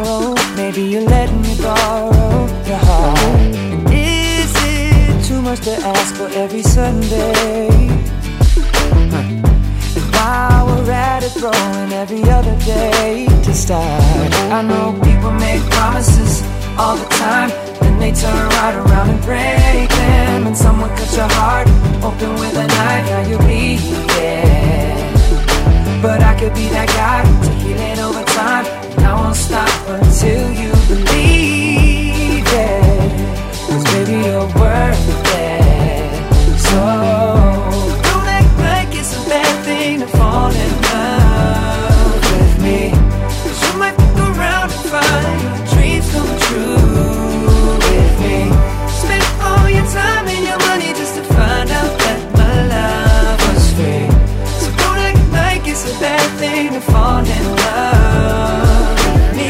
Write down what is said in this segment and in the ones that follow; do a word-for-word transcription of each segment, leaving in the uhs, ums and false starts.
tomorrow. Maybe you're letting me borrow your heart. And is it too much to ask for every Sunday? Huh. And while we're at it, throwing every other day to start. I know people make promises all the time, then they turn right around and break them. And someone cut your heart open with a knife, now you're bleeding. But I could be that guy to heal it over time, and I won't stop until you believe it. 'Cause baby, you're worth it. So don't act like it's a bad thing to fall in love with me, 'cause you might fuck around and find your dreams come true with me. Spend all your time and your money just to find out that my love was free. So don't act like it's a bad thing to fall in love with me.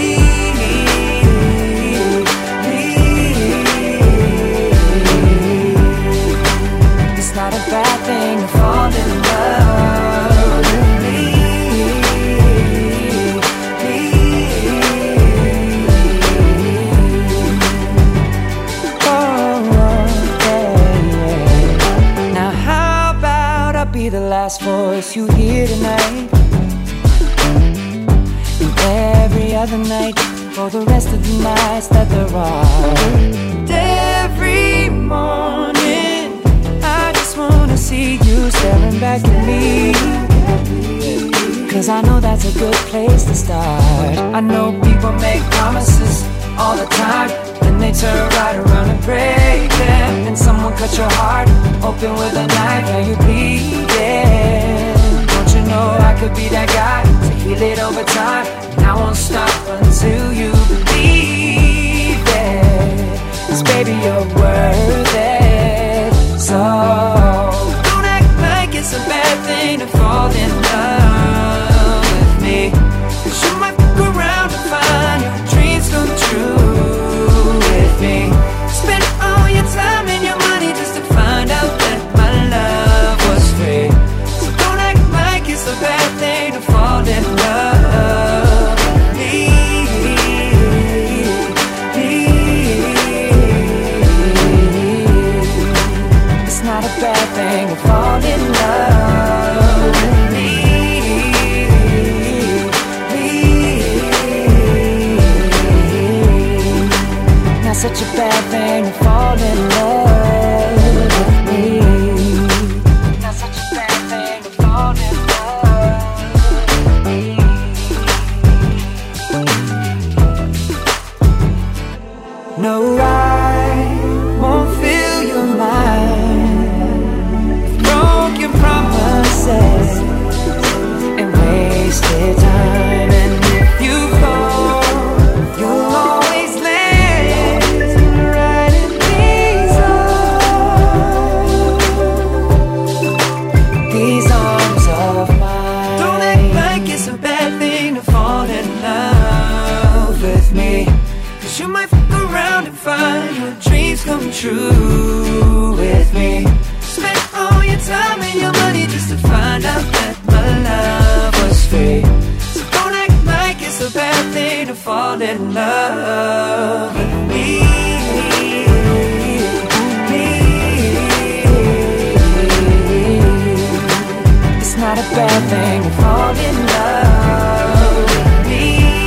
It's not a bad thing to fall in love with me. Be the last voice you hear tonight, and every other night for the rest of the nights that there are. And every morning I just wanna see you staring back at me, 'cause I know that's a good place to start. I know people make promises all the time, then they turn right around and break them. And someone cut your heart open with a knife, now you're bleeding. Don't you know I could be that guy to heal it over time, and I won't stop until you believe it. 'Cause baby, you're worth it. So don't act like it's a bad thing to fall in love with me, 'cause you might fuck around and find your dreams come true with me. Spend all your time and your money just to find out that my love was free. So don't act like it's a bad thing to fall in love with me. It's not a bad thing to fall in love with me. Not such a bad thing to fall in love with me. Not such a bad thing to fall in love with me. No, I won't fill your mind with broken promises and wasted time. And if you fall, you'll always land right in these arms, these arms of mine. Don't act like it's a bad thing to fall in love with me, 'cause you might fuck around and find your dreams come true with me. Spend all your time and your money just to find out that my love was free. So don't act like it's a bad thing to fall in love with me. It's not a bad thing to fall in love with me.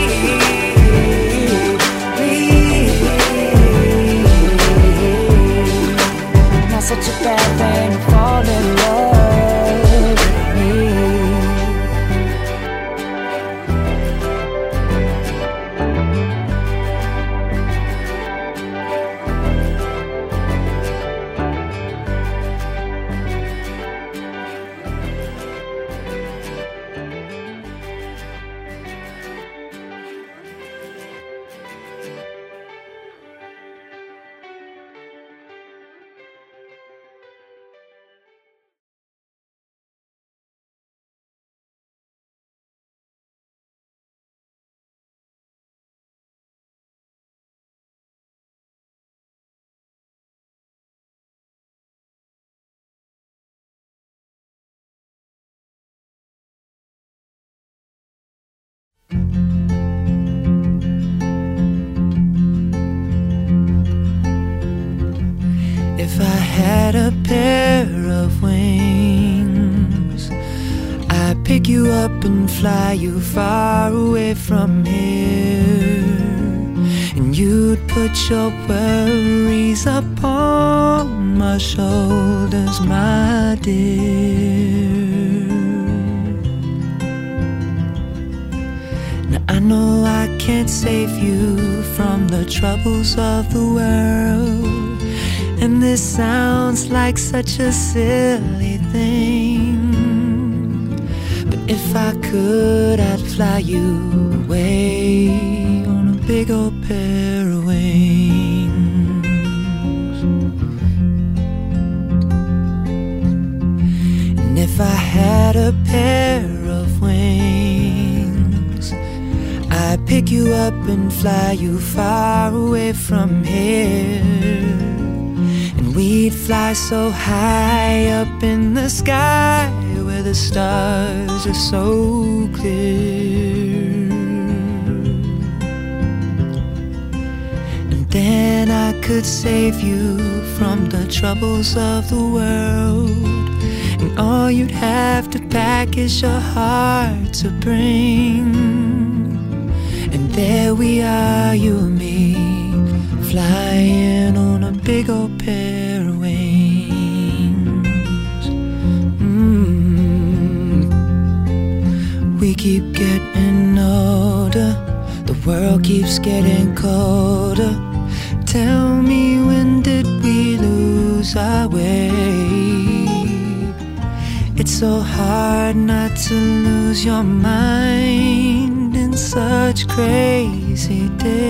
Not such a bad thing to fall in love with me. If I had a pair of wings, I'd pick you up and fly you far away from here, and you'd put your worries upon my shoulders, my dear. Now I know I can't save you from the troubles of the world, and this sounds like such a silly thing, but if I could, I'd fly you away on a big old pair of wings. And if I had a pair of wings, I'd pick you up and fly you far away from here, and we'd fly so high up in the sky where the stars are so clear. And then I could save you from the troubles of the world, and all you'd have to pack is your heart to bring. And there we are, you and me, flying on a big old pair of wings. Mm. We keep getting older, the world keeps getting colder. Tell me, when did we lose our way? It's so hard not to lose your mind in such crazy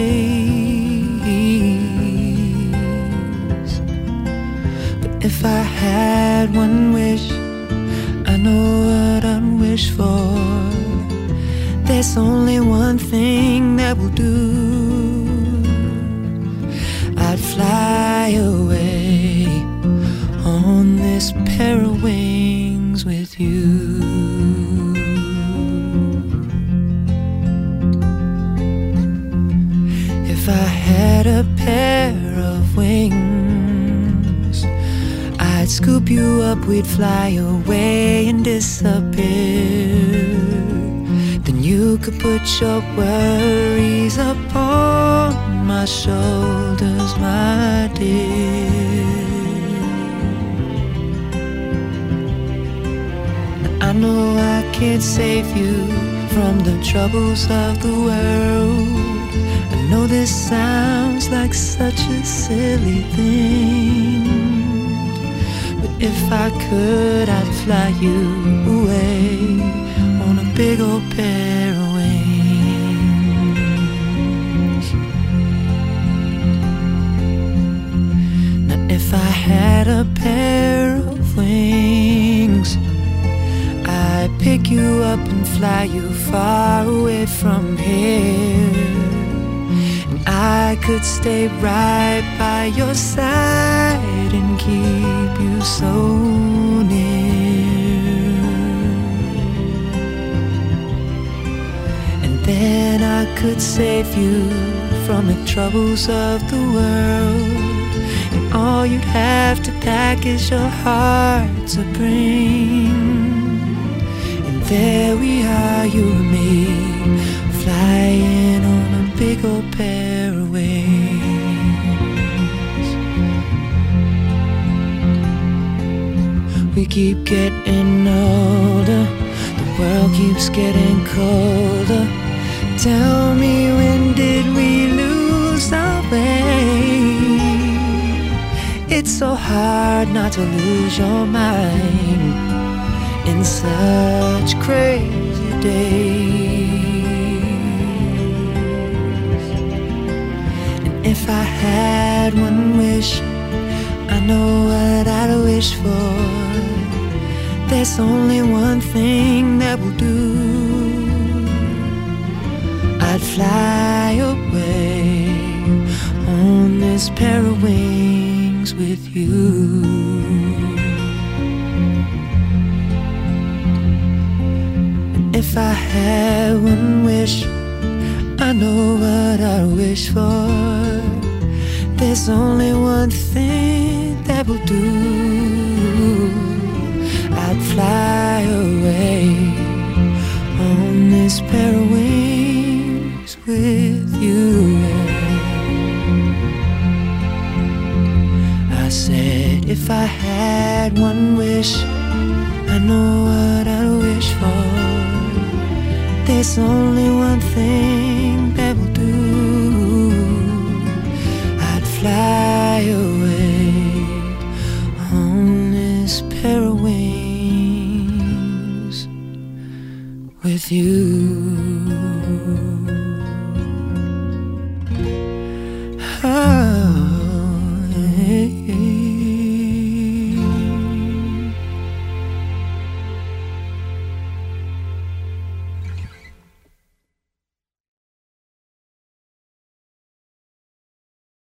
days. But if I had one wish, I know what I'd wish for. There's only one thing that will do. I'd fly away on this pair of wings with you. If I had a pair of wings, I'd scoop you up, we'd fly away and disappear. Then you could put your worries upon my shoulders, my dear. I know I can't save you from the troubles of the world. I know this sounds like such a silly thing, but if I could, I'd fly you away on a big old pair of wings. Now if I had a pair of wings, I'd pick you up and fly you far away from here, and I could stay right by your side and keep you so near. And then I could save you from the troubles of the world, and all you'd have to pack is your heart to bring. There we are, you and me, flying on a big old pair of wings. We keep getting older, the world keeps getting colder. Tell me, when did we lose our way? It's so hard not to lose your mind in such crazy days. And if I had one wish, I know what I'd wish for. There's only one thing that will do. I'd fly away on this pair of wings with you. If I had one wish, I know what I wish for. There's only one thing that will do. I'd fly away on this pair of wings with you. I said if I had one wish, I know what I'd wish for. There's only one thing that will do. I'd fly away on this pair of wings with you. Oh.